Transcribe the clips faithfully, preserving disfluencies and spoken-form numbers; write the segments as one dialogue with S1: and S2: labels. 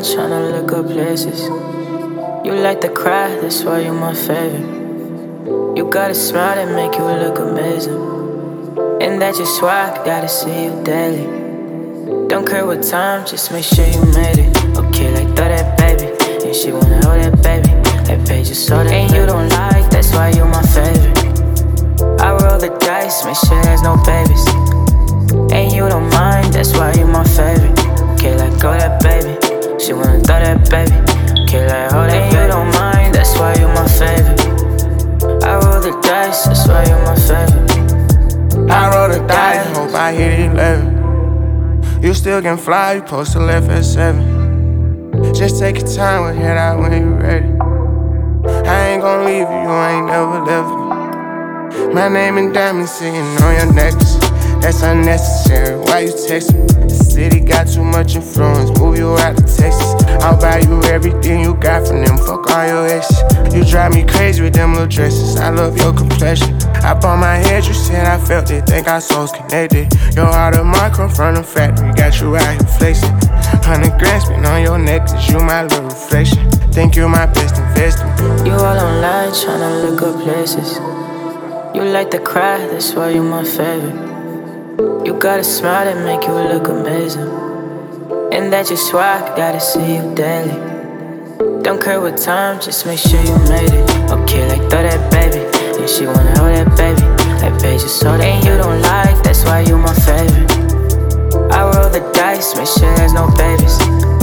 S1: online tryna look up places. You like to cry, that's why you're my favorite. You got a smile that make you look amazing, and that's just why I gotta see you daily. Don't care what time, just make sure you made it. Okay, like throw that baby, and she wanna hold that baby. That page just so that, and you don't like, that's why you're my favorite. I roll the dice, make sure there's no babies, and you don't mind, that's why you're my favorite. Okay, like go that baby, she wanna throw that baby. Okay, like hold that, and you don't mind, that's why you're my favorite. I roll the dice, that's why you're my favorite.
S2: I roll the dice, hope I hit eleven. You still can fly, you post to left at seven. Just take your time, we'll head out when you ready. I ain't gon' leave you, you ain't never left me. My name and diamonds sitting on your necklace. That's unnecessary, why you text me? The city got too much influence, move you out to Texas. I'll buy you everything you got from them, fuck all your exes. You drive me crazy with them little dresses, I love your complexion. I bought my head, you said I felt it, think our souls connected. Your heart of mine come from the factory, got you out here flexing. Hundred grand spent on your necklace, you my little reflection. Think you're my best investment.
S1: You all online tryna look up places. You like to cry, that's why you're my favorite. You got a smile that make you look amazing, and that's just why I gotta see you daily. Don't care what time, just make sure you made it. Okay, like throw that baby, and she wanna hold that baby. That page is so that, and you don't like, that's why you're my favorite. I roll the dice, make sure there's no babies.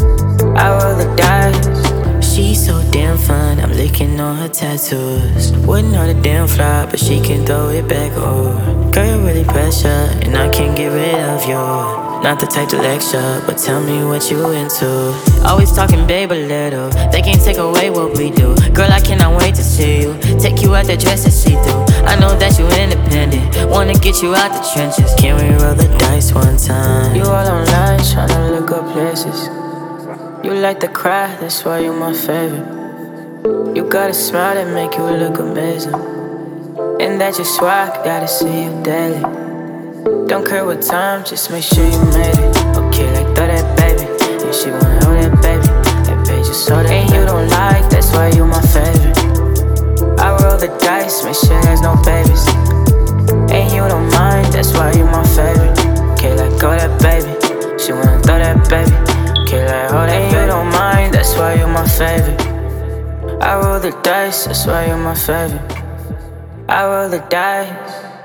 S1: I roll the dice. She's so damn fun, I'm licking on her tattoos. Wouldn't know the damn fly, but she can throw it back over. Girl, you're really pressure, and I can't get rid of you. Not the type to lecture, but tell me what you into. Always talking babe a little, they can't take away what we do. Girl, I cannot wait to see you, take you out the dress and see through. I know that you independent, wanna get you out the trenches. Can we roll the dice one time? You all online, tryna look up places. You like to cry, that's why you're my favorite. You got a smile that make you look amazing, and that's just why I gotta see you daily. Don't care what time, just make sure you made it. Okay, like throw that baby, and she wanna hold that baby. That page is so that, and you don't like, that's why you're my favorite. I roll the dice, make sure there's no babies, and you don't mind, that's why you're my favorite. Okay, like go that baby, she wanna throw that baby. Okay, like hold that, and you don't mind, that's why you're my favorite. I roll the dice, that's why you're my favorite. I roll the dice.